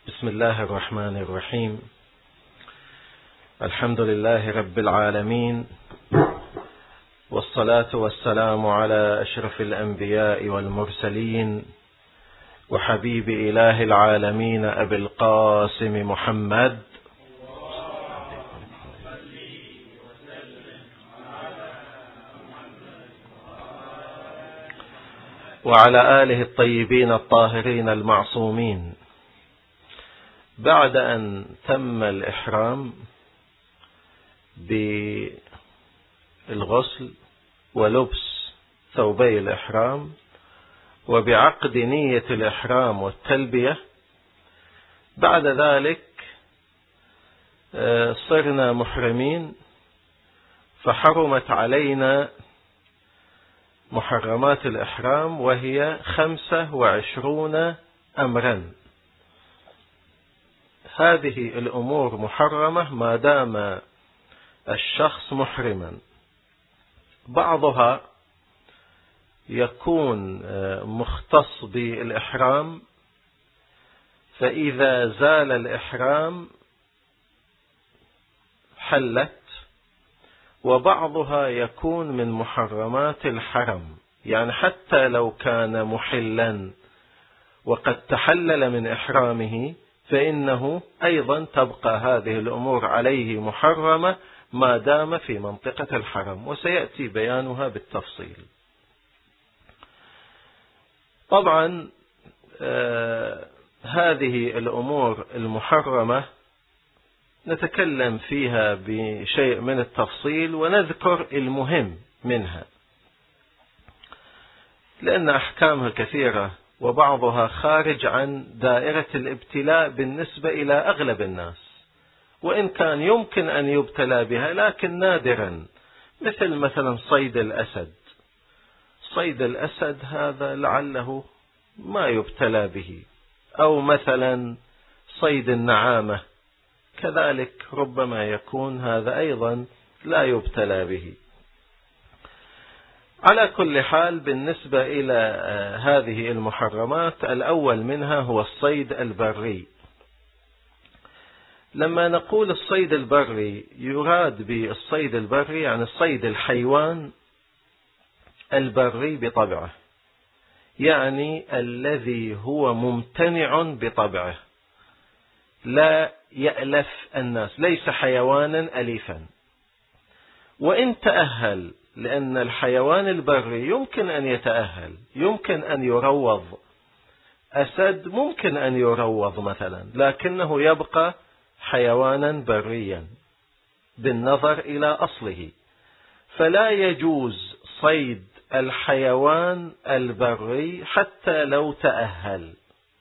بسم الله الرحمن الرحيم. الحمد لله رب العالمين، والصلاة والسلام على أشرف الأنبياء والمرسلين، وحبيب إله العالمين أبي القاسم محمد وعلى آله الطيبين الطاهرين المعصومين. بعد أن تم الإحرام بالغسل ولبس ثوبي الإحرام وبعقد نية الإحرام والتلبية، بعد ذلك صرنا محرمين، فحرمت علينا محرمات الإحرام، وهي 25 أمرا. هذه الأمور محرمة ما دام الشخص محرما. بعضها يكون مختص بالإحرام، فإذا زال الإحرام حلت، وبعضها يكون من محرمات الحرم، يعني حتى لو كان محلا وقد تحلل من إحرامه فإنه أيضا تبقى هذه الأمور عليه محرمة ما دام في منطقة الحرم، وسيأتي بيانها بالتفصيل. طبعا هذه الأمور المحرمة نتكلم فيها بشيء من التفصيل ونذكر المهم منها، لأن أحكامها كثيرة وبعضها خارج عن دائرة الابتلاء بالنسبة إلى أغلب الناس، وإن كان يمكن أن يبتلى بها لكن نادرا، مثلا صيد الأسد. صيد الأسد هذا لعله ما يبتلى به، أو مثلا صيد النعامة كذلك ربما يكون هذا أيضا لا يبتلى به. على كل حال، بالنسبة إلى هذه المحرمات، الأول منها هو الصيد البري. لما نقول الصيد البري يراد بالصيد البري يعني صيد الحيوان البري بطبعه، يعني الذي هو ممتنع بطبعه، لا يألف الناس، ليس حيوانا أليفا. وإن تأهل، لأن الحيوان البري يمكن أن يتأهل، يمكن أن يروض، أسد ممكن أن يروض مثلا، لكنه يبقى حيوانا بريا بالنظر إلى أصله، فلا يجوز صيد الحيوان البري حتى لو تأهل،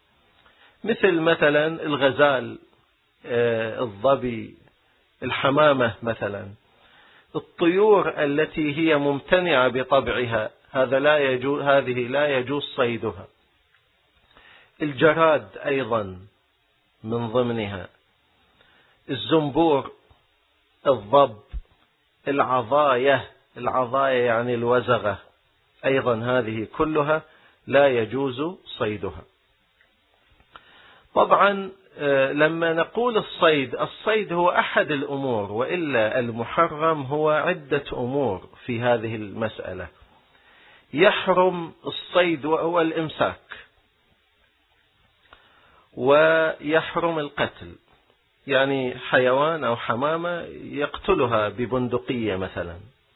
مثلا الغزال، الظبي، الحمامة مثلا. الطيور التي هي ممتنعة بطبعها هذه لا يجوز صيدها. الجراد أيضا من ضمنها، الزنبور، الضب، العضاية يعني الوزغة، أيضا هذه كلها لا يجوز صيدها. طبعا لما نقول الصيد هو أحد الأمور، وإلا المحرم هو عدة أمور في هذه المسألة. يحرم الصيد وهو الإمساك، ويحرم القتل، يعني حيوان أو حمامة يقتلها ببندقية مثلا،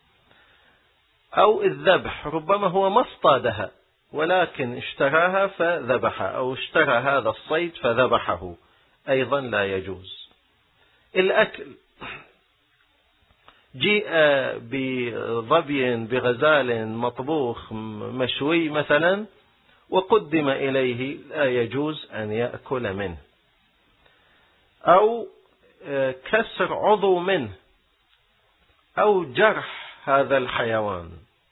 أو الذبح، ربما هو ما اصطادها ولكن اشتراها فذبحها، أو اشترى هذا الصيد فذبحه، أيضا لا يجوز. الأكل، جيء بظبي بغزال مطبوخ مشوي مثلا وقدم إليه، لا يجوز أن يأكل منه، أو كسر عضو منه، أو جرح هذا الحيوان،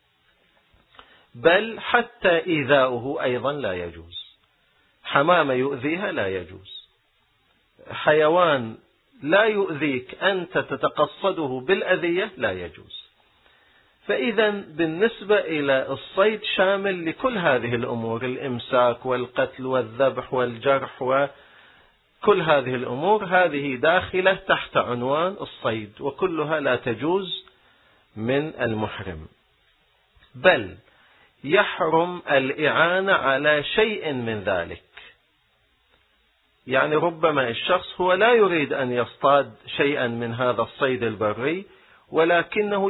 بل حتى إيذاؤه أيضا لا يجوز. حمامة يؤذيها لا يجوز، حيوان لا يؤذيك أنت تتقصده بالأذية لا يجوز. فإذا بالنسبة إلى الصيد شامل لكل هذه الأمور، الإمساك والقتل والذبح والجرح كل هذه الأمور هذه داخلة تحت عنوان الصيد، وكلها لا تجوز من المحرم، بل يحرم الإعانة على شيء من ذلك. يعني ربما الشخص هو لا يريد أن يصطاد شيئا من هذا الصيد البري، ولكنه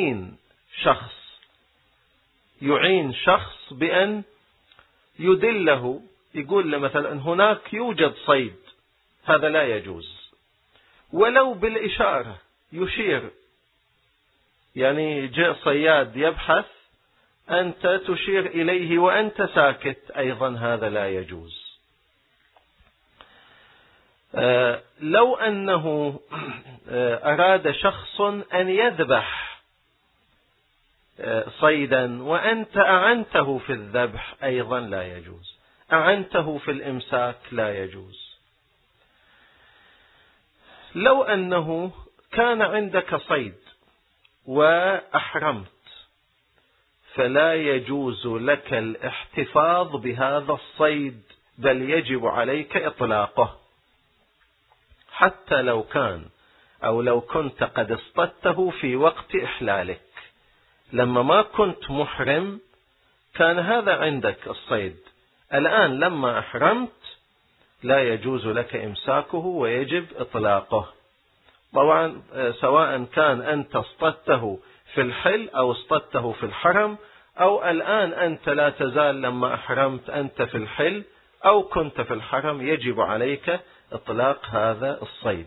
يعين شخص بأن يدله، يقول له مثلا هناك يوجد صيد، هذا لا يجوز، ولو بالإشارة يشير، يعني جاء صياد يبحث أنت تشير إليه وأنت ساكت، أيضا هذا لا يجوز. لو أنه أراد شخص أن يذبح صيدا وأنت أعنته في الذبح، أيضا لا يجوز. أعنته في الإمساك لا يجوز. لو أنه كان عندك صيد وأحرمت، فلا يجوز لك الاحتفاظ بهذا الصيد، بل يجب عليك إطلاقه، حتى لو كان أو لو كنت قد اصطدته في وقت إحلالك. لما ما كنت محرم كان هذا عندك الصيد، الآن لما أحرمت لا يجوز لك إمساكه ويجب إطلاقه. طبعا سواء كان أنت اصطدته في الحل أو اصطدته في الحرم، أو الآن أنت لا تزال لما أحرمت أنت في الحل أو كنت في الحرم، يجب عليك إطلاق هذا الصيد.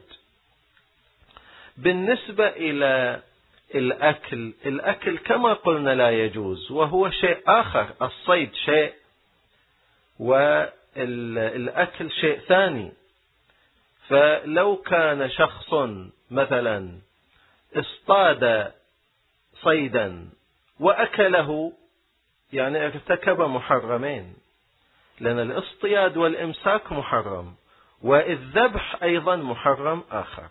بالنسبة إلى الأكل كما قلنا لا يجوز، وهو شيء آخر. الصيد شيء والأكل شيء ثاني. فلو كان شخص مثلا اصطاد صيدا وأكله، يعني ارتكب محرمين، لأن الاصطياد والإمساك محرم، والذبح أيضا محرم آخر.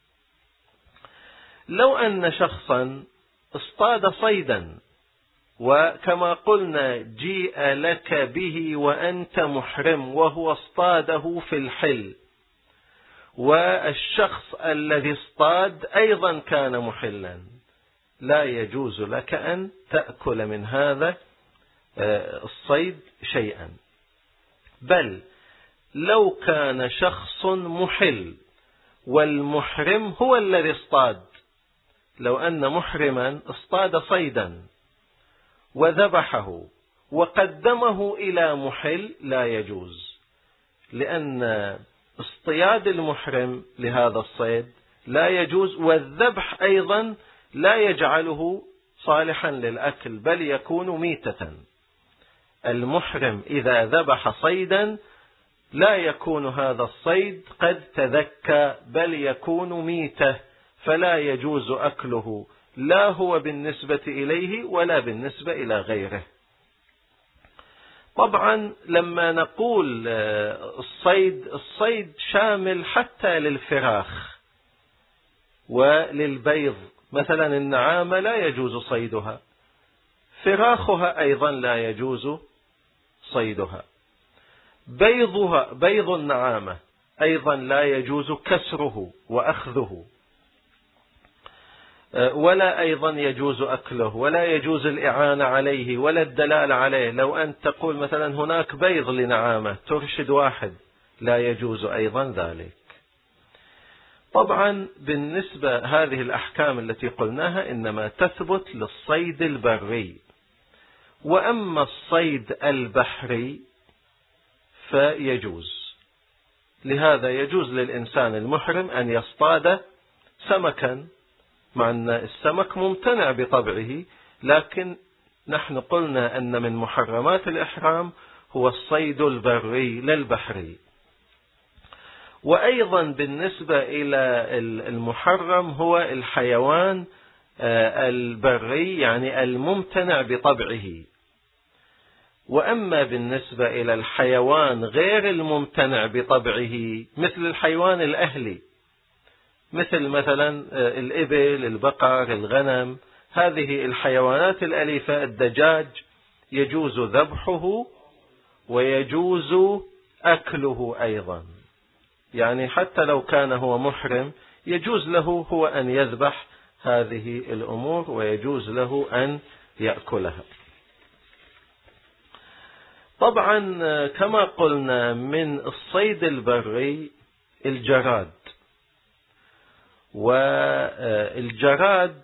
لو أن شخصا اصطاد صيدا وكما قلنا جيء لك به وأنت محرم، وهو اصطاده في الحل، والشخص الذي اصطاد أيضا كان محلا، لا يجوز لك أن تأكل من هذا الصيد شيئا. بل لو كان شخص محل والمحرم هو الذي اصطاد، لو أن محرما اصطاد صيدا وذبحه وقدمه إلى محل، لا يجوز، لأن اصطياد المحرم لهذا الصيد لا يجوز، والذبح أيضا لا يجعله صالحا للأكل، بل يكون ميتة. المحرم إذا ذبح صيدا لا يكون هذا الصيد قد تذكى، بل يكون ميتة، فلا يجوز أكله، لا هو بالنسبة إليه ولا بالنسبة إلى غيره. طبعا لما نقول الصيد شامل حتى للفراخ وللبيض. مثلا النعامة لا يجوز صيدها، فراخها أيضا لا يجوز صيدها، بيض النعامة أيضا لا يجوز كسره وأخذه، ولا أيضا يجوز أكله، ولا يجوز الإعانة عليه ولا الدلال عليه. لو أن تقول مثلا هناك بيض لنعامة ترشد واحد، لا يجوز أيضا ذلك. طبعا بالنسبة هذه الأحكام التي قلناها إنما تثبت للصيد البري، وأما الصيد البحري فيجوز. لهذا يجوز للإنسان المحرم أن يصطاد سمكا، مع أن السمك ممتنع بطبعه، لكن نحن قلنا أن من محرمات الإحرام هو الصيد البري لا البحري. وأيضا بالنسبة إلى المحرم هو الحيوان البري، يعني الممتنع بطبعه. وأما بالنسبة إلى الحيوان غير الممتنع بطبعه مثل الحيوان الأهلي، مثلا الإبل، البقر، الغنم، هذه الحيوانات الأليفة، الدجاج يجوز ذبحه ويجوز أكله أيضا. يعني حتى لو كان هو محرم يجوز له هو أن يذبح هذه الأمور ويجوز له أن يأكلها. طبعا كما قلنا من الصيد البري الجراد، والجراد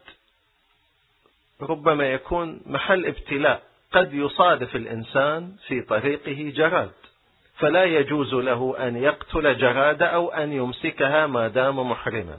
ربما يكون محل ابتلاء، قد يصادف الإنسان في طريقه جراد، فلا يجوز له أن يقتل جرادة أو أن يمسكها ما دام محرما.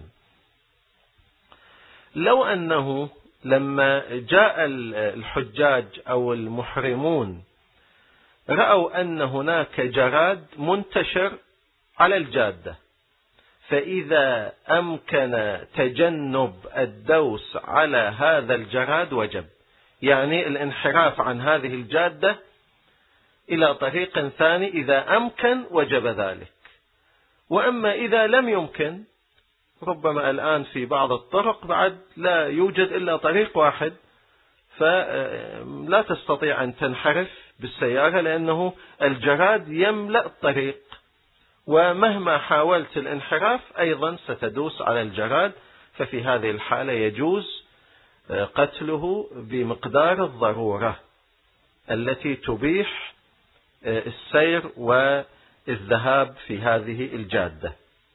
لو أنه لما جاء الحجاج أو المحرمون رأوا أن هناك جراد منتشر على الجادة، فإذا أمكن تجنب الدوس على هذا الجراد وجب، يعني الانحراف عن هذه الجادة إلى طريق ثاني إذا أمكن وجب ذلك. وأما إذا لم يمكن، ربما الآن في بعض الطرق بعد لا يوجد إلا طريق واحد، فلا تستطيع أن تنحرف بالسيارة لأنه الجراد يملأ الطريق، ومهما حاولت الانحراف أيضا ستدوس على الجراد، ففي هذه الحالة يجوز قتله بمقدار الضرورة التي تبيح السير والذهاب في هذه الجادة.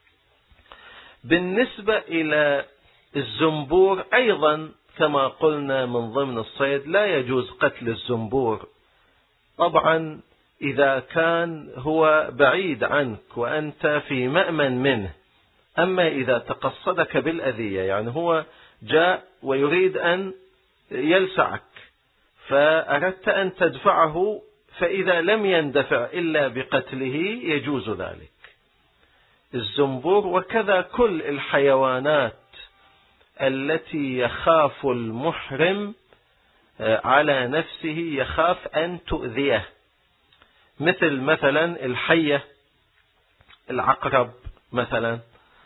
بالنسبة إلى الزنبور أيضا كما قلنا من ضمن الصيد لا يجوز قتل الزنبور، طبعا إذا كان هو بعيد عنك وأنت في مأمن منه. أما إذا تقصدك بالأذية، يعني هو جاء ويريد أن يلسعك فأردت أن تدفعه، فإذا لم يندفع إلا بقتله يجوز ذلك. الزنبور وكذا كل الحيوانات التي يخاف المحرم على نفسه، يخاف أن تؤذيه، مثلا الحية، العقرب مثلا،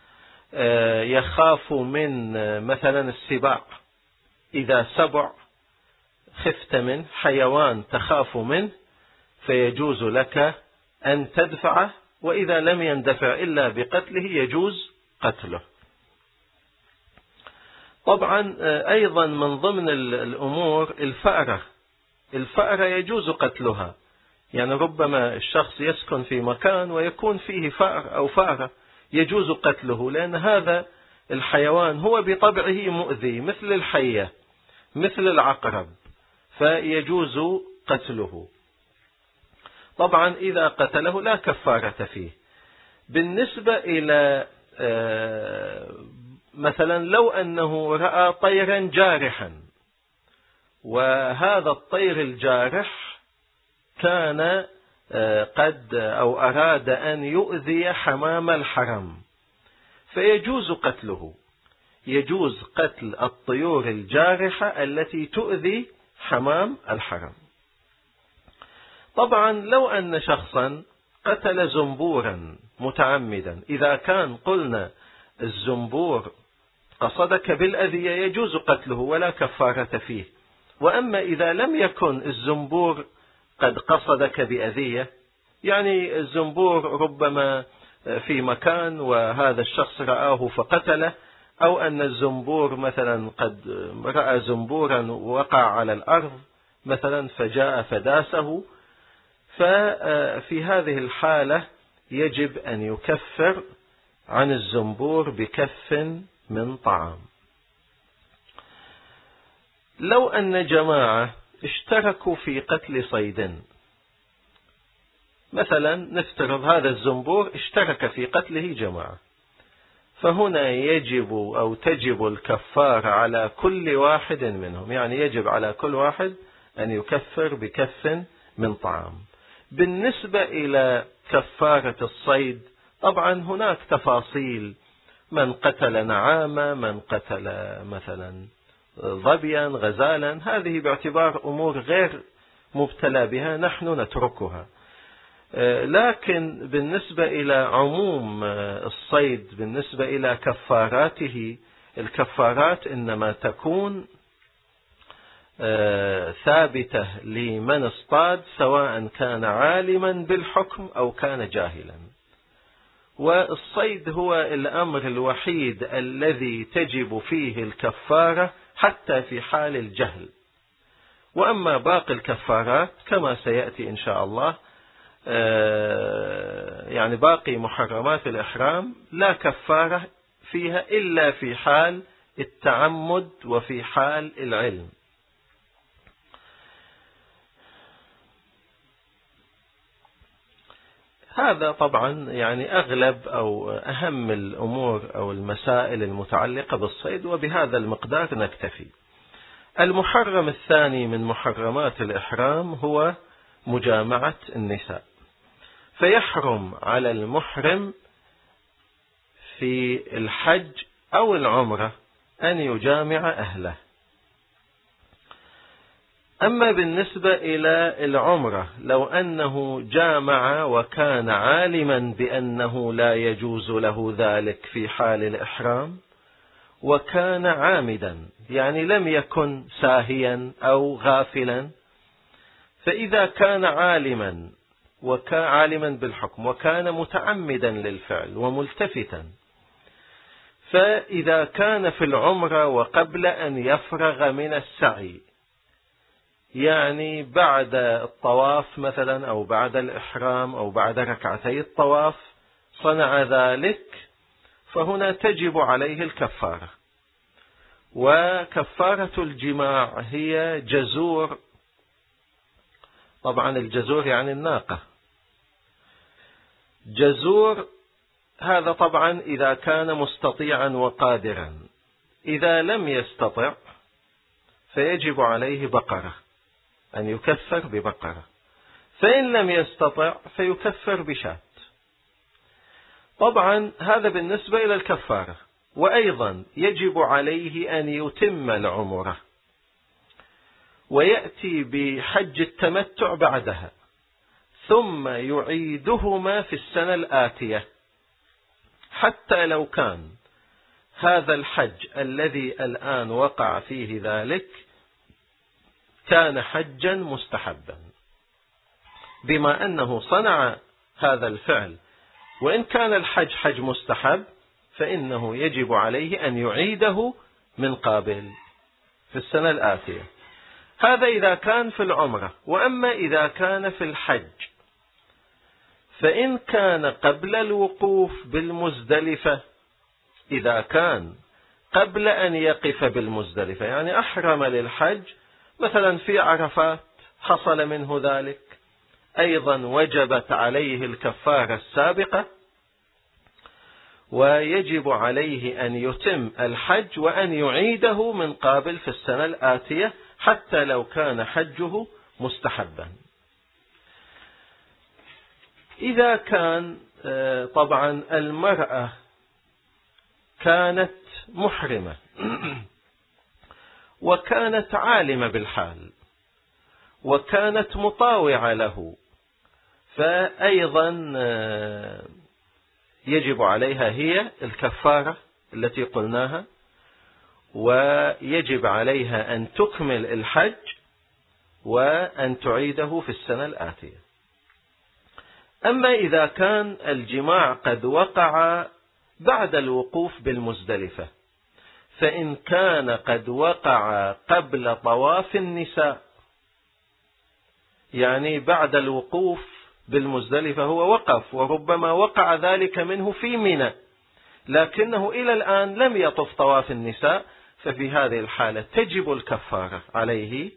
يخاف من مثلا السباع. إذا سبع خفت منه، حيوان تخاف منه، فيجوز لك أن تدفعه، وإذا لم يندفع إلا بقتله يجوز قتله. طبعا أيضا من ضمن الأمور الفأرة يجوز قتلها، يعني ربما الشخص يسكن في مكان ويكون فيه فأر أو فأرة، يجوز قتله، لأن هذا الحيوان هو بطبعه مؤذي مثل الحية مثل العقرب، فيجوز قتله. طبعا إذا قتله لا كفارة فيه. بالنسبة إلى مثلا لو أنه رأى طيرا جارحا، وهذا الطير الجارح كان قد أو أراد أن يؤذي حمام الحرم، فيجوز قتله. يجوز قتل الطيور الجارحة التي تؤذي حمام الحرم. طبعا لو أن شخصا قتل زنبورا متعمدا، إذا كان قلنا الزنبور قصدك بالأذية يجوز قتله ولا كفارة فيه. وأما إذا لم يكن الزنبور قد قصدك بأذية، يعني الزنبور ربما في مكان وهذا الشخص رآه فقتله، أو أن الزنبور مثلا قد رأى زنبورا وقع على الأرض مثلا فجاء فداسه، ففي هذه الحالة يجب أن يكفر عن الزنبور بكف من طعام. لو أن جماعة اشتركوا في قتل صيد، مثلا نفترض هذا الزنبور اشترك في قتله جماعة، فهنا يجب أو تجب الكفارة على كل واحد منهم، يعني يجب على كل واحد أن يكفر بكف من طعام. بالنسبة إلى كفارة الصيد طبعا هناك تفاصيل، من قتل نعامة، من قتل مثلا ظبيا، غزالا، هذه باعتبار أمور غير مبتلى بها نحن نتركها. لكن بالنسبة إلى عموم الصيد، بالنسبة إلى كفاراته، الكفارات إنما تكون ثابتة لمن اصطاد، سواء كان عالما بالحكم أو كان جاهلا. والصيد هو الأمر الوحيد الذي تجب فيه الكفارة حتى في حال الجهل. وأما باقي الكفارات كما سيأتي إن شاء الله، يعني باقي محرمات الإحرام لا كفارة فيها إلا في حال التعمد وفي حال العلم. هذا طبعا يعني أغلب أو أهم الأمور أو المسائل المتعلقة بالصيد، وبهذا المقدار نكتفي. المحرم الثاني من محرمات الإحرام هو مجامعة النساء، فيحرم على المحرم في الحج أو العمرة أن يجامع أهله. أما بالنسبة إلى العمرة، لو أنه جامع وكان عالما بأنه لا يجوز له ذلك في حال الإحرام، وكان عامدا يعني لم يكن ساهيا أو غافلا، فإذا كان عالما بالحكم وكان متعمدا للفعل وملتفتا، فإذا كان في العمرة وقبل أن يفرغ من السعي، يعني بعد الطواف مثلا أو بعد الإحرام أو بعد ركعتي الطواف صنع ذلك، فهنا تجب عليه الكفارة. وكفارة الجماع هي جزور، طبعا الجزور يعني الناقة، جزور هذا طبعا إذا كان مستطيعا وقادرا. إذا لم يستطع فيجب عليه بقرة، أن يكفر ببقرة، فإن لم يستطع فيكفر بشاة. طبعا هذا بالنسبة إلى الكفارة. وأيضا يجب عليه أن يتم العمرة ويأتي بحج التمتع بعدها، ثم يعيدهما في السنة الآتية، حتى لو كان هذا الحج الذي الآن وقع فيه ذلك كان حجا مستحبا، بما أنه صنع هذا الفعل، وإن كان الحج حج مستحب فإنه يجب عليه أن يعيده من قبل في السنة الآتية. هذا إذا كان في العمرة. وأما إذا كان في الحج، فإن كان قبل الوقوف بالمزدلفة، إذا كان قبل أن يقف بالمزدلفة، يعني أحرم للحج مثلا في عرفات حصل منه ذلك، أيضا وجبت عليه الكفارة السابقة، ويجب عليه أن يتم الحج وأن يعيده من قبل في السنة الآتية حتى لو كان حجه مستحبا. إذا كان طبعا المرأة كانت محرمة وكانت عالمة بالحال وكانت مطاوعة له، فأيضا يجب عليها هي الكفارة التي قلناها، ويجب عليها أن تكمل الحج وأن تعيده في السنة الآتية. أما إذا كان الجماع قد وقع بعد الوقوف بالمزدلفة، فإن كان قد وقع قبل طواف النساء، يعني بعد الوقوف بالمزدلفة هو وقف، وربما وقع ذلك منه في منى، لكنه إلى الآن لم يطف طواف النساء، ففي هذه الحالة تجب الكفارة عليه،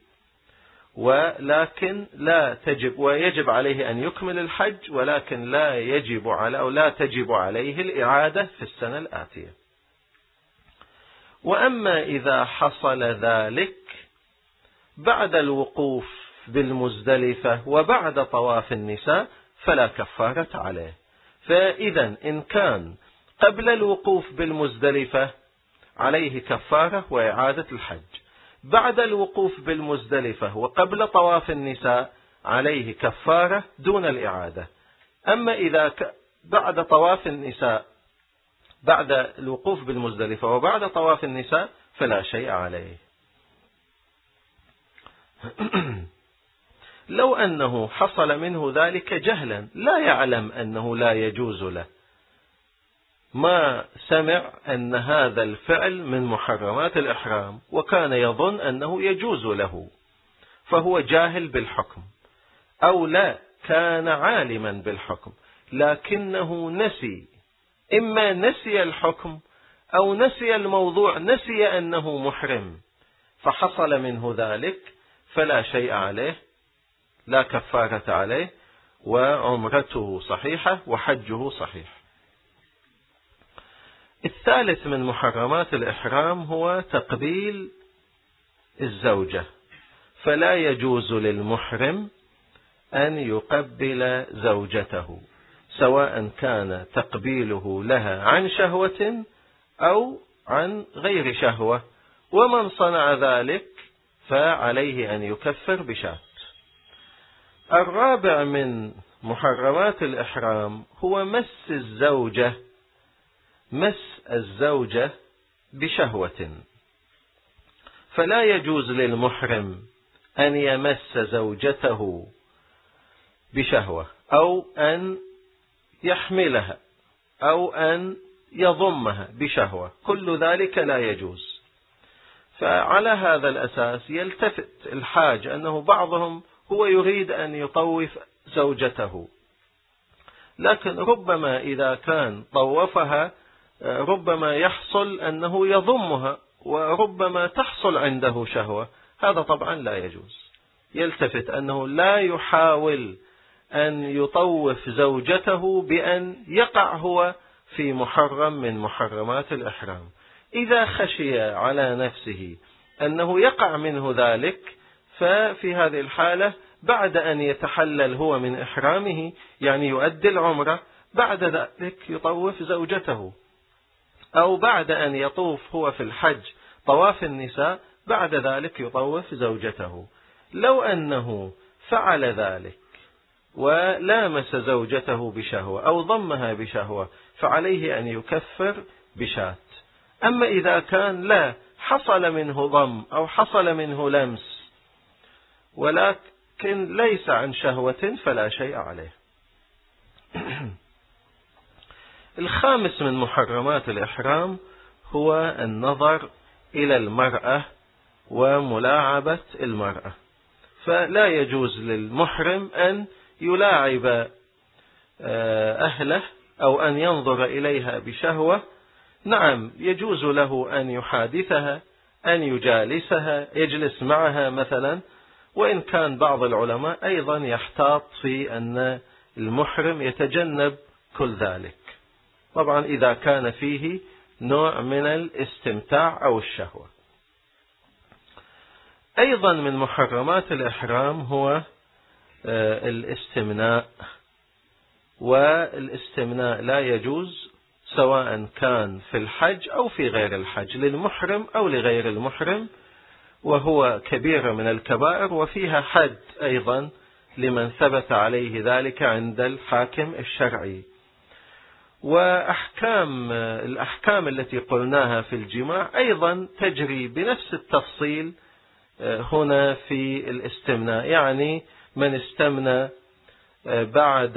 ولكن لا تجب، ويجب عليه أن يكمل الحج، ولكن لا تجب عليه الإعادة في السنة الآتية. وأما إذا حصل ذلك بعد الوقوف بالمزدلفة وبعد طواف النساء فلا كفارة عليه. فإذا إن كان قبل الوقوف بالمزدلفة عليه كفارة وإعادة الحج، بعد الوقوف بالمزدلفة وقبل طواف النساء عليه كفارة دون الإعادة. أما إذا بعد طواف النساء، بعد الوقوف بالمزدلفة وبعد طواف النساء فلا شيء عليه. لو أنه حصل منه ذلك جهلا، لا يعلم أنه لا يجوز له، ما سمع أن هذا الفعل من محرمات الإحرام وكان يظن أنه يجوز له، فهو جاهل بالحكم، أو لا كان عالما بالحكم لكنه نسي، إما نسي الحكم أو نسي الموضوع، نسي أنه محرم فحصل منه ذلك، فلا شيء عليه، لا كفارة عليه، وعمرته صحيحة وحجه صحيح. الثالث من محرمات الإحرام هو تقبيل الزوجة، فلا يجوز للمحرم أن يقبل زوجته، سواء كان تقبيله لها عن شهوة أو عن غير شهوة، ومن صنع ذلك فعليه أن يكفر بشاة. الرابع من محرمات الإحرام هو مس الزوجة بشهوة، فلا يجوز للمحرم أن يمس زوجته بشهوة أو أن يحملها أو أن يضمها بشهوة، كل ذلك لا يجوز. فعلى هذا الأساس يلتفت الحاج أنه بعضهم هو يريد أن يطوف زوجته، لكن ربما إذا كان طوفها ربما يحصل أنه يضمها وربما تحصل عنده شهوة، هذا طبعا لا يجوز. يلتفت أنه لا يحاول أن يطوف زوجته بأن يقع هو في محرم من محرمات الإحرام. إذا خشي على نفسه أنه يقع منه ذلك، ففي هذه الحالة بعد أن يتحلل هو من إحرامه، يعني يؤدي العمرة، بعد ذلك يطوف زوجته، أو بعد أن يطوف هو في الحج طواف النساء بعد ذلك يطوف زوجته. لو أنه فعل ذلك ولامس زوجته بشهوة أو ضمها بشهوة فعليه أن يكفر بشاة. أما إذا كان لا حصل منه ضم أو حصل منه لمس ولكن ليس عن شهوة فلا شيء عليه. الخامس من محرمات الإحرام هو النظر إلى المرأة وملاعبة المرأة، فلا يجوز للمحرم أن يلاعب أهله أو أن ينظر إليها بشهوة. نعم يجوز له أن يحادثها، أن يجالسها، يجلس معها مثلا، وإن كان بعض العلماء أيضا يحتاط في أن المحرم يتجنب كل ذلك، طبعا إذا كان فيه نوع من الاستمتاع أو الشهوة. أيضا من محرمات الإحرام هو الاستمناء، والاستمناء لا يجوز سواء كان في الحج أو في غير الحج، للمحرم أو لغير المحرم، وهو كبيرة من الكبائر، وفيها حد أيضا لمن ثبت عليه ذلك عند الحاكم الشرعي. الأحكام التي قلناها في الجماع أيضا تجري بنفس التفصيل هنا في الاستمناء، يعني من استمنى بعد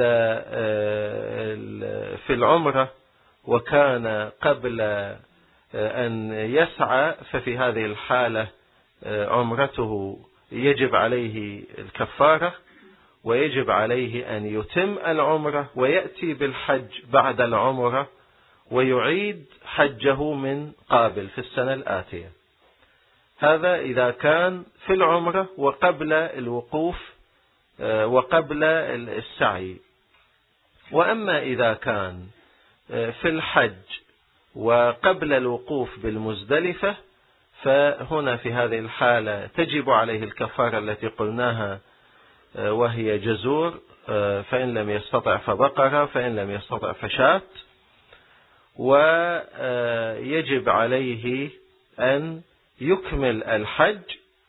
في العمرة وكان قبل أن يسعى، ففي هذه الحالة عمرته يجب عليه الكفارة، ويجب عليه أن يتم العمرة ويأتي بالحج بعد العمرة ويعيد حجه من قابل في السنة الآتية. هذا إذا كان في العمرة وقبل الوقوف وقبل السعي. وأما إذا كان في الحج وقبل الوقوف بالمزدلفة، فهنا في هذه الحالة تجب عليه الكفارة التي قلناها، وهي جزور، فإن لم يستطع فبقرة، فإن لم يستطع فشاة، ويجب عليه أن يكمل الحج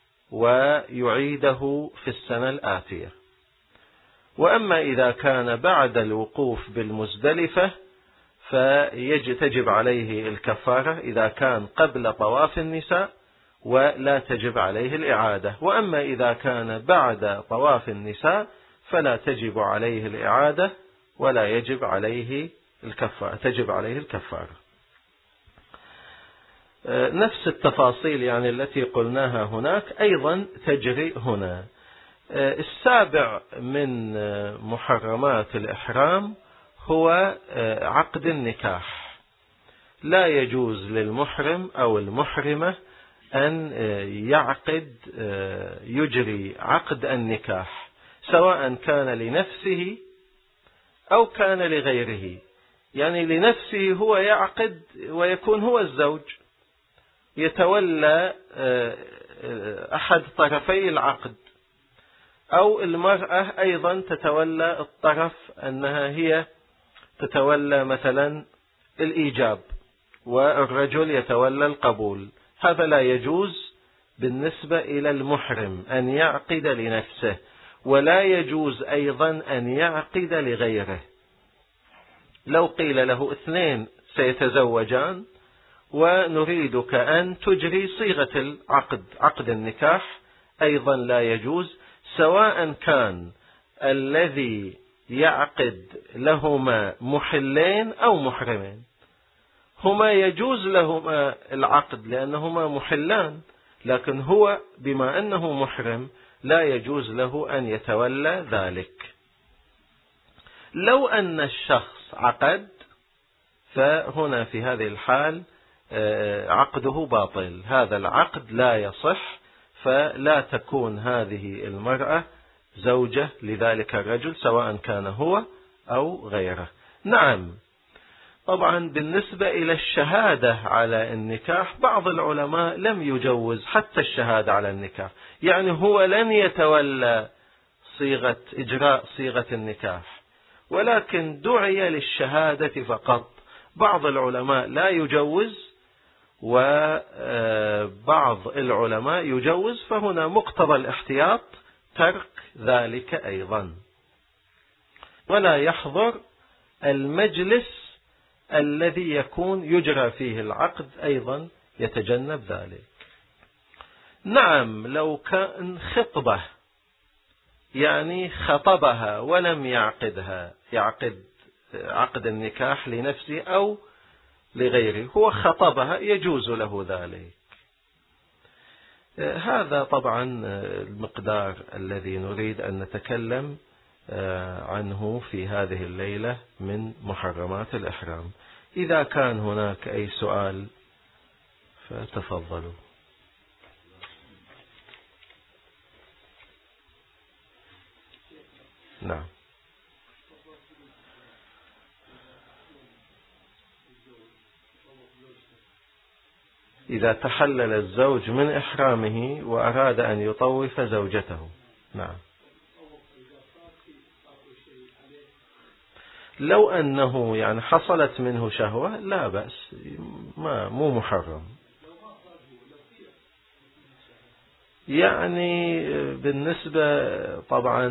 ويعيده في السنة الآتية. وأما إذا كان بعد الوقوف بالمزدلفة فتجب عليه الكفارة إذا كان قبل طواف النساء، ولا تجب عليه الإعادة. وأما إذا كان بعد طواف النساء فلا تجب عليه الإعادة ولا يجب عليه الكفارة، تجب عليه الكفارة. نفس التفاصيل يعني التي قلناها هناك أيضا تجري هنا. السابع من محرمات الإحرام هو عقد النكاح. لا يجوز للمحرم أو المحرمة أن يجري عقد النكاح، سواء كان لنفسه أو كان لغيره. يعني لنفسه هو يعقد ويكون هو الزوج، يتولى أحد طرفي العقد، أو المرأة أيضا تتولى الطرف أنها هي تتولى مثلا الإيجاب والرجل يتولى القبول. هذا لا يجوز بالنسبة إلى المحرم أن يعقد لنفسه، ولا يجوز أيضا أن يعقد لغيره. لو قيل له 2 سيتزوجان ونريدك أن تجري صيغة العقد، عقد النكاح، أيضا لا يجوز، سواء كان الذي يعقد لهما محلين أو محرمين. هما يجوز لهما العقد لأنهما محلان، لكن هو بما أنه محرم لا يجوز له أن يتولى ذلك. لو أن الشخص عقد فهنا في هذه الحال عقده باطل، هذا العقد لا يصح، فلا تكون هذه المرأة زوجة لذلك الرجل سواء كان هو أو غيره. نعم، طبعا بالنسبة إلى الشهادة على النكاح بعض العلماء لم يجوز حتى الشهادة على النكاح، يعني هو لن يتولى إجراء صيغة النكاح، ولكن دعي للشهادة فقط. بعض العلماء لا يجوز وبعض العلماء يجوز، فهنا مقتضى الاحتياط ترك ذلك أيضا، ولا يحضر المجلس الذي يكون يجرى فيه العقد، أيضا يتجنب ذلك. نعم، لو كان خطبة يعني خطبها ولم يعقدها، يعقد عقد النكاح لنفسه أو لغيره، هو خطبها يجوز له ذلك. هذا طبعا المقدار الذي نريد أن نتكلم عنه في هذه الليلة من محرمات الإحرام. إذا كان هناك أي سؤال فتفضلوا. نعم. إذا تحلل الزوج من إحرامه وأراد أن يطوف زوجته. نعم. لو أنه يعني حصلت منه شهوة لا بأس، مو محرم. يعني بالنسبة طبعا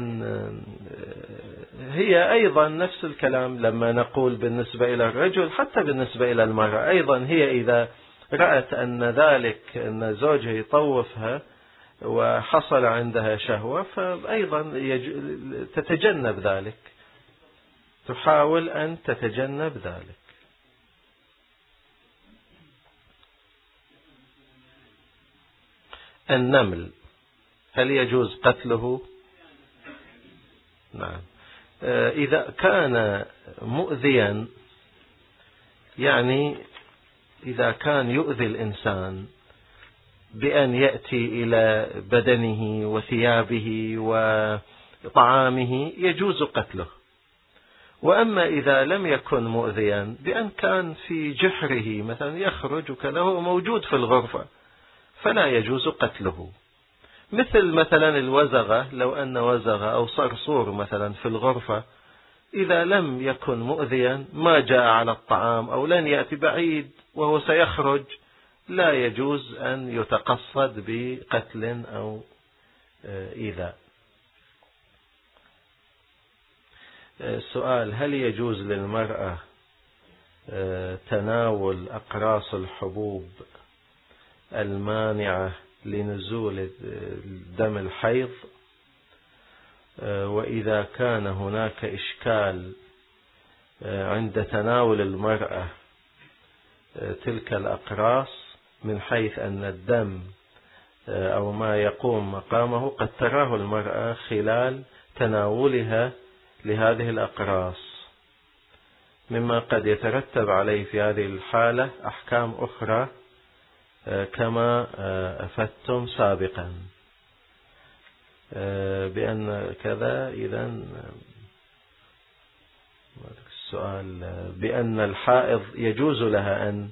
هي أيضا نفس الكلام لما نقول بالنسبة إلى الرجل، حتى بالنسبة إلى المرأة أيضا، هي إذا رأت أن زوجها يطوفها وحصل عندها شهوة فأيضا تتجنب ذلك، تحاول أن تتجنب ذلك. النمل هل يجوز قتله؟ نعم. إذا كان مؤذيا، يعني إذا كان يؤذي الإنسان بأن يأتي إلى بدنه وثيابه وطعامه يجوز قتله. وأما إذا لم يكن مؤذيا بأن كان في جحره مثلا يخرج وكذا هو موجود في الغرفة فلا يجوز قتله. مثلا الوزغة، لو أن وزغة أو صرصور مثلا في الغرفة إذا لم يكن مؤذيا ما جاء على الطعام أو لن يأتي بعيد وهو سيخرج، لا يجوز أن يتقصد بقتل أو إيذاء. السؤال: هل يجوز للمرأة تناول أقراص الحبوب المانعة لنزول دم الحيض؟ وإذا كان هناك إشكال عند تناول المرأة تلك الأقراص من حيث أن الدم أو ما يقوم مقامه قد تراه المرأة خلال تناولها لهذه الأقراص، مما قد يترتب عليه في هذه الحالة أحكام أخرى كما أفدتم سابقا، بأن كذا إذن السؤال بأن الحائض يجوز لها أن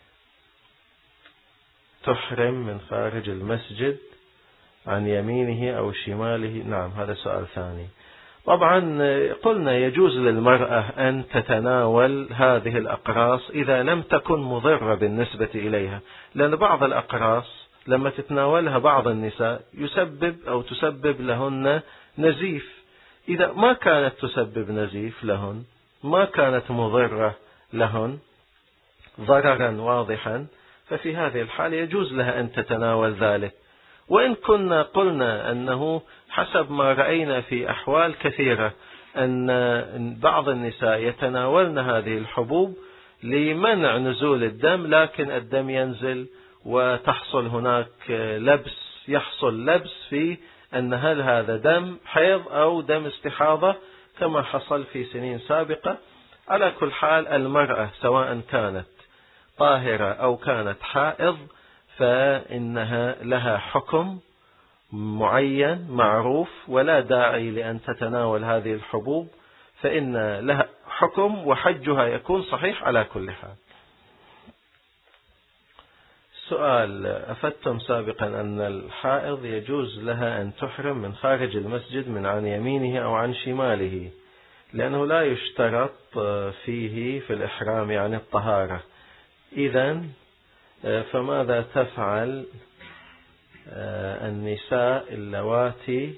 تحرم من خارج المسجد عن يمينه أو شماله. نعم، هذا سؤال ثاني. طبعا قلنا يجوز للمرأة أن تتناول هذه الأقراص إذا لم تكن مضرة بالنسبة إليها، لأن بعض الأقراص لما تتناولها بعض النساء يسبب أو تسبب لهن نزيف. إذا ما كانت تسبب نزيف لهن، ما كانت مضرة لهن ضررا واضحا، ففي هذه الحالة يجوز لها أن تتناول ذلك. وإن كنا قلنا أنه حسب ما رأينا في أحوال كثيرة أن بعض النساء يتناولن هذه الحبوب لمنع نزول الدم، لكن الدم ينزل وتحصل هناك يحصل لبس في أن هل هذا دم حيض أو دم استحاضة كما حصل في سنين سابقة. على كل حال المرأة سواء كانت طاهرة أو كانت حائض فإنها لها حكم معين معروف، ولا داعي لأن تتناول هذه الحبوب، فإن لها حكم وحجها يكون صحيح على كل حال. سؤال: أفدتم سابقا أن الحائض يجوز لها أن تحرم من خارج المسجد من عن يمينه أو عن شماله، لأنه لا يشترط فيه في الإحرام يعني الطهارة. إذن فماذا تفعل النساء اللواتي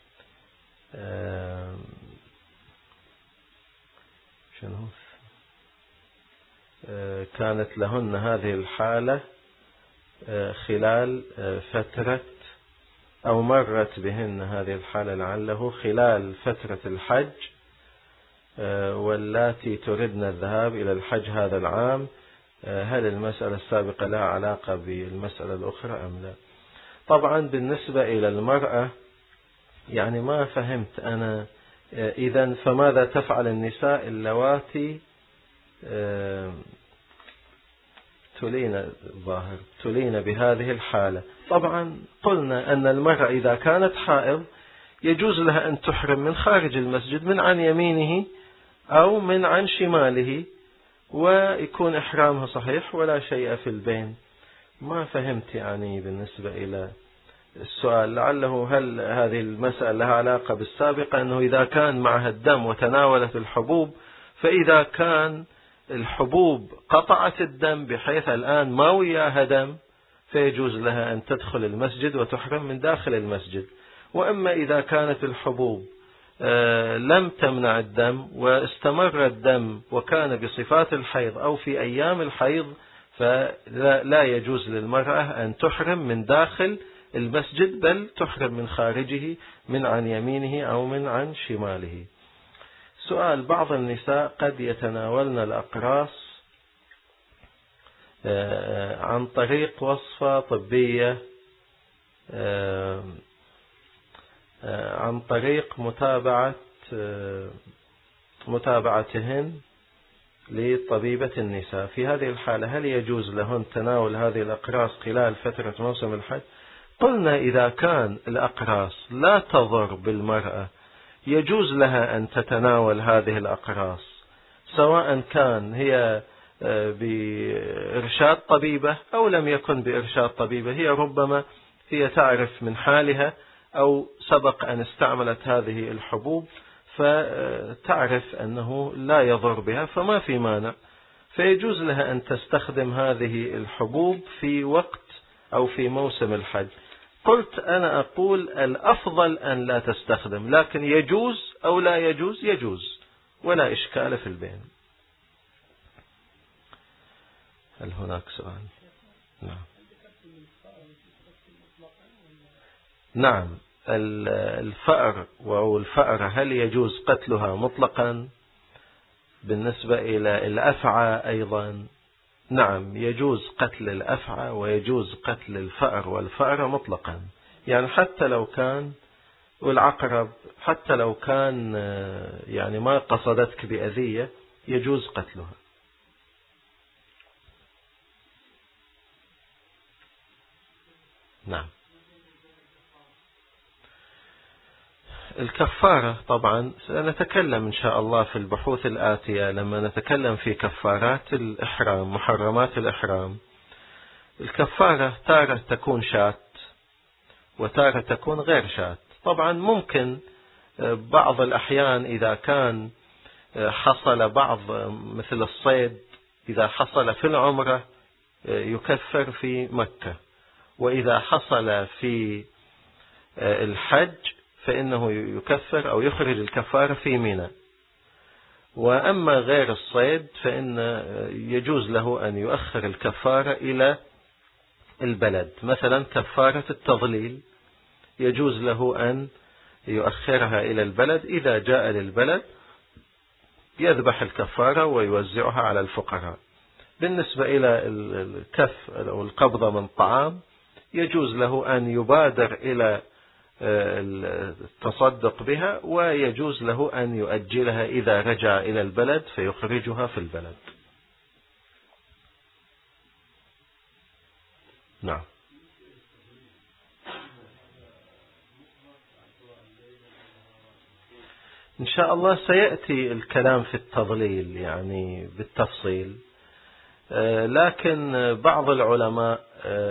كانت لهن هذه الحالة خلال فترة أو مرت بهن هذه الحالة لعله خلال فترة الحج، واللاتي تردن الذهاب إلى الحج هذا العام، هل المسألة السابقة لا علاقة بالمسألة الأخرى أم لا؟ طبعا بالنسبة إلى المرأة يعني ما فهمت أنا. إذن فماذا تفعل النساء اللواتي تلين بهذه الحالة؟ طبعا قلنا أن المرأة إذا كانت حائض يجوز لها أن تحرم من خارج المسجد من عن يمينه أو من عن شماله، ويكون إحرامها صحيح ولا شيء في البين. ما فهمت يعني بالنسبة إلى السؤال، لعله هل هذه المسألة لها علاقة بالسابقة أنه إذا كان معها الدم وتناولت الحبوب، فإذا كان الحبوب قطعت الدم بحيث الآن ما وياها دم فيجوز لها أن تدخل المسجد وتحرم من داخل المسجد. وأما إذا كانت الحبوب لم تمنع الدم واستمر الدم وكان بصفات الحيض أو في أيام الحيض، فلا يجوز للمرأة أن تحرم من داخل المسجد، بل تحرم من خارجه من عن يمينه أو من عن شماله. سؤال: بعض النساء قد يتناولن الأقراص عن طريق وصفة طبية، عن طريق متابعتهن لطبيبة النساء. في هذه الحالة هل يجوز لهن تناول هذه الأقراص خلال فترة موسم الحج؟ قلنا إذا كان الأقراص لا تضر بالمرأة يجوز لها أن تتناول هذه الأقراص، سواء كان هي بإرشاد طبيبة أو لم يكن بإرشاد طبيبة. هي ربما هي تعرف من حالها أو سبق أن استعملت هذه الحبوب فتعرف أنه لا يضر بها، فما في مانع، فيجوز لها أن تستخدم هذه الحبوب في وقت أو في موسم الحج. قلت أنا أقول الأفضل أن لا تستخدم، لكن يجوز أو لا يجوز يجوز ولا إشكال في البين. هل هناك سؤال؟ نعم. الفأر أو الفأرة هل يجوز قتلها مطلقا؟ بالنسبة إلى الأفعى أيضا نعم يجوز قتل الأفعى ويجوز قتل الفأر والفأر مطلقا، يعني حتى لو كان والعقرب حتى لو كان يعني ما قصدتك بأذية يجوز قتلها. نعم. الكفارة طبعا سنتكلم إن شاء الله في البحوث الآتية لما نتكلم في كفارات الإحرام، محرمات الإحرام. الكفارة تارة تكون شاة وتارة تكون غير شاة. طبعا ممكن بعض الأحيان إذا كان حصل بعض مثل الصيد إذا حصل في العمرة يكفر في مكة، وإذا حصل في الحج فإنه يكفر أو يخرج الكفارة في منى. وأما غير الصيد فإن يجوز له أن يؤخر الكفارة إلى البلد، مثلا كفارة التضليل يجوز له أن يؤخرها إلى البلد، إذا جاء للبلد يذبح الكفارة ويوزعها على الفقراء. بالنسبة إلى الكف أو القبضة من طعام يجوز له أن يبادر إلى التصدق بها، ويجوز له أن يؤجلها إذا رجع إلى البلد فيخرجها في البلد. نعم. إن شاء الله سيأتي الكلام في التضليل يعني بالتفصيل، لكن بعض العلماء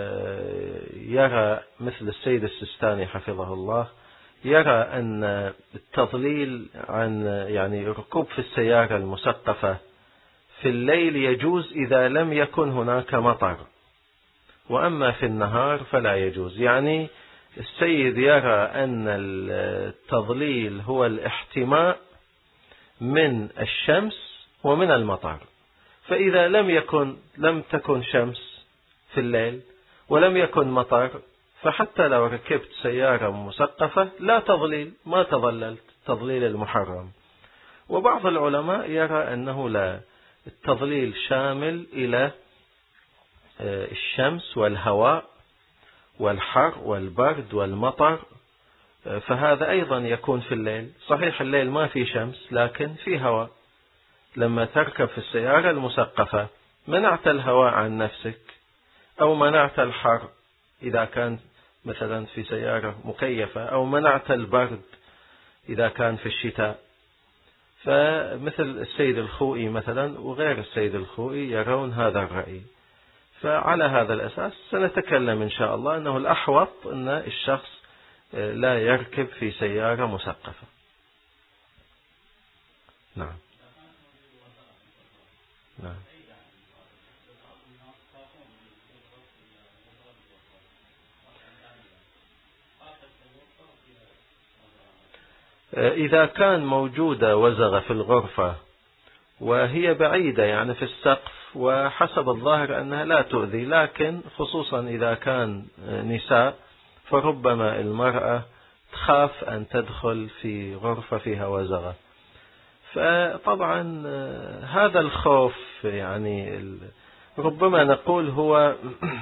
يرى مثل السيد السيستاني حفظه الله يرى أن التضليل عن يعني ركوب في السيارة المسقفة في الليل يجوز إذا لم يكن هناك مطر، وأما في النهار فلا يجوز. يعني السيد يرى أن التضليل هو الاحتماء من الشمس ومن المطر، فإذا لم تكن شمس في الليل ولم يكن مطر فحتى لو ركبت سيارة مسقفة لا تضليل، ما تضللت تضليل المحرم. وبعض العلماء يرى أنه لا، التضليل شامل إلى الشمس والهواء والحر والبرد والمطر، فهذا أيضا يكون في الليل. صحيح الليل ما في شمس لكن في هواء. لما تركب في السيارة المسقفة منعت الهواء عن نفسك أو منعت الحر إذا كان مثلا في سيارة مكيفة، أو منعت البرد إذا كان في الشتاء. فمثل السيد الخوئي مثلا وغير السيد الخوئي يرون هذا الرأي. فعلى هذا الأساس سنتكلم إن شاء الله أنه الأحوط أن الشخص لا يركب في سيارة مسقفة. نعم. نعم. إذا كان موجودة وزغة في الغرفة وهي بعيدة يعني في السقف، وحسب الظاهر أنها لا تؤذي، لكن خصوصا إذا كان نساء فربما المرأة تخاف أن تدخل في غرفة فيها وزغة. فطبعا هذا الخوف يعني ربما نقول هو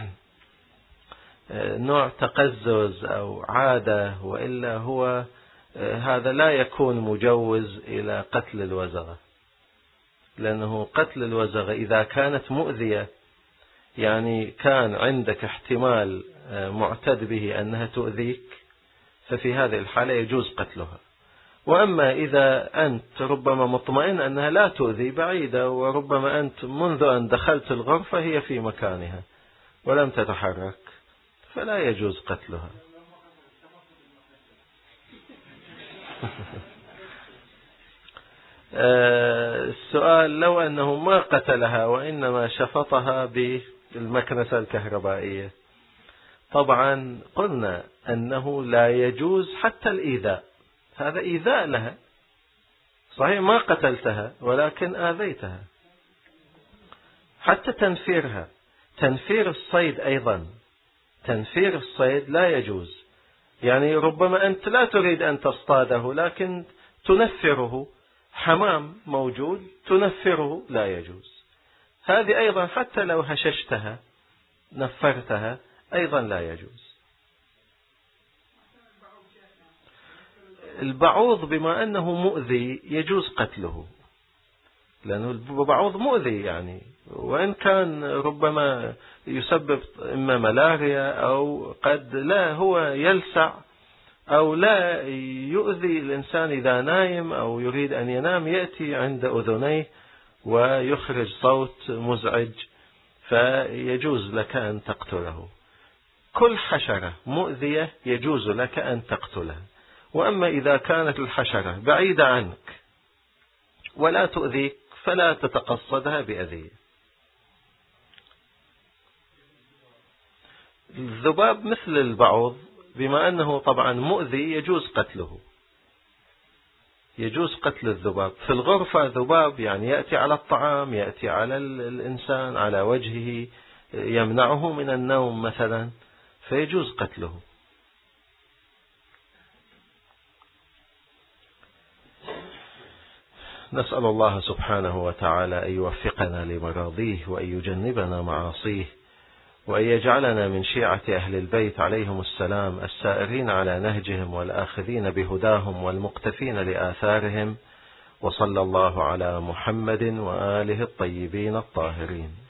نوع تقزز أو عادة، وإلا هو هذا لا يكون مجوز إلى قتل الوزغة، لأنه قتل الوزغة إذا كانت مؤذية يعني كان عندك احتمال معتد به أنها تؤذيك، ففي هذه الحالة يجوز قتلها. وأما إذا أنت ربما مطمئن أنها لا تؤذي بعيدة، وربما أنت منذ أن دخلت الغرفة هي في مكانها ولم تتحرك، فلا يجوز قتلها. السؤال لو أنه ما قتلها وإنما شفطها بالمكنسة الكهربائية، طبعا قلنا أنه لا يجوز حتى الإيذاء، هذا إيذاء لها. صحيح ما قتلتها ولكن آذيتها. حتى تنفيرها، تنفير الصيد أيضا، تنفير الصيد لا يجوز. يعني ربما أنت لا تريد أن تصطاده لكن تنفره حمام موجود تنفره لا يجوز. هذه أيضا حتى لو هششتها نفرتها أيضا لا يجوز. البعوض بما أنه مؤذي يجوز قتله، لأنه البعوض مؤذي يعني، وإن كان ربما يسبب إما ملاريا أو قد لا هو يلسع أو لا يؤذي الإنسان إذا نايم أو يريد أن ينام، يأتي عند أذنيه ويخرج صوت مزعج، فيجوز لك أن تقتله. كل حشرة مؤذية يجوز لك أن تقتلها. وأما إذا كانت الحشرة بعيدة عنك ولا تؤذيك فلا تتقصدها بأذية. الذباب مثل البعوض بما أنه طبعا مؤذي يجوز قتله، يجوز قتل الذباب. في الغرفة ذباب يعني يأتي على الطعام، يأتي على الإنسان على وجهه، يمنعه من النوم مثلا، فيجوز قتله. نسأل الله سبحانه وتعالى أن يوفقنا لمراضيه وأن يجنبنا معاصيه، وأن يجعلنا من شيعة أهل البيت عليهم السلام السائرين على نهجهم والآخذين بهداهم والمقتفين لآثارهم. وصلى الله على محمد وآله الطيبين الطاهرين.